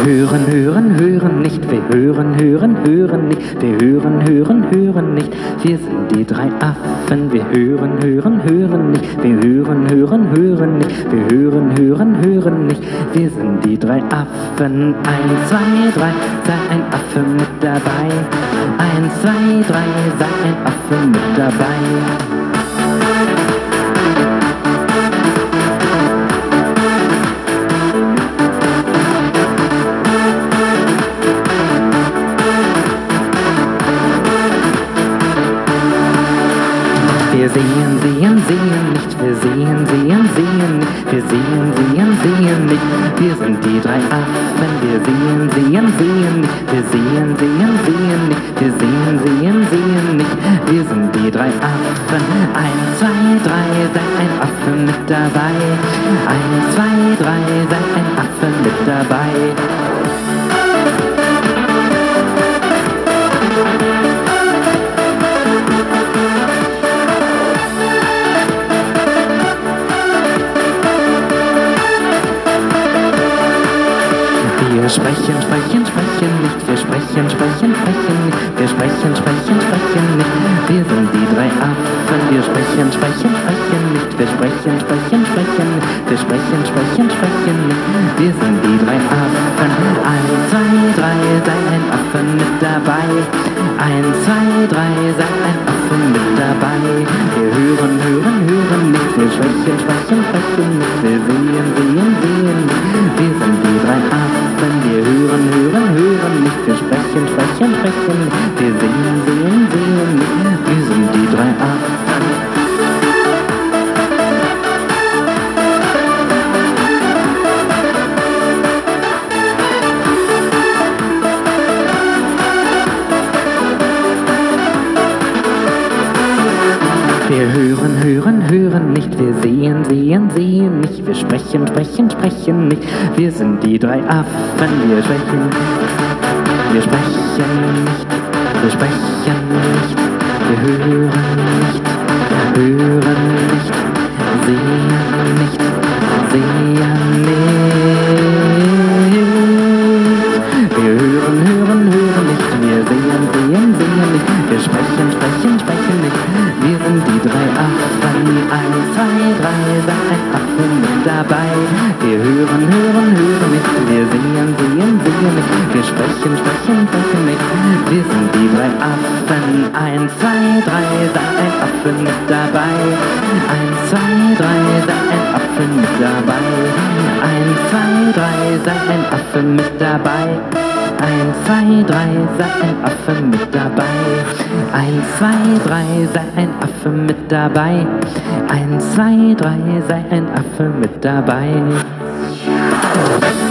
hören, hören, hören nicht, wir hören, hören, hören nicht, wir hören, hören, hören nicht, wir sind die drei Affen, wir hören, hören, hören nicht, wir hören, hören, hören nicht, wir hören, hören, hören nicht, wir sind die drei Affen. 1, 2, 3, sei ein Affe mit dabei. 1, 2, 3, sei ein Affe mit dabei. Wir sehen, sehen, sehen nicht, wir sehen, sehen, sehen nicht, wir sehen, sehen, sehen nicht, wir sind die drei Affen, wir sehen, sehen, sehen nicht, wir sehen, sehen, sehen nicht, wir sehen, sehen, sehen nicht, wir sind die drei Affen. 1, 2, 3, sei ein Affe mit dabei. 1, 2, 3, sei ein Affe mit dabei. Wir sprechen, sprechen, sprechen nicht, wir sprechen, sprechen, sprechen nicht, wir sprechen, sprechen, sprechen nicht, wir sind die drei Affen. Wir sprechen, sprechen, sprechen nicht, wir sprechen, sprechen, sprechen nicht, wir sprechen, sprechen, sprechen nicht, wir sind die drei Affen. 1, 2, 3, sei ein Affe mit dabei. 1, 2, 3, sei ein Affe mit dabei. Wir hören, hören, hören nicht, wir sprechen, sprechen, sprechen nicht, wir sehen, sehen, sehen nicht, wir sind die drei Affen. Wir hören, hören, hören nicht, wir sprechen, sprechen, sprechen nicht, wir sehen, sehen, sehen nicht, wir sind die drei Affen. Wir hören, hören, hören nicht, wir sehen, sehen, sehen nicht, wir sprechen, sprechen, sprechen nicht, wir sind die drei Affen. Wir sprechen nicht, wir sprechen nicht, wir sprechen nicht, wir hören nicht, hören nicht, sehen nicht, sehen nicht. Wir hören, hören, hören nicht, wir sehen, sehen, sehen nicht, wir sprechen, sprechen, sprechen nicht, wir sind die drei Affen. 1, 2, 3, sei ein Affe mit dabei. Wir hören, hören, hören nicht, wir sehen, sehen, sehen nicht, wir sprechen, sprechen, sprechen nicht, wir sind die drei Affen. 1, 2, 3, sei ein Affe mit dabei. 1, 2, 3, sei ein Affe mit dabei. 1, 2, 3, sei ein Affe mit dabei. 1, 2, 3, sei ein Affe mit dabei. 1, 2, 3, sei ein Affe mit dabei. 1, 2, 3, sei ein Affe mit dabei.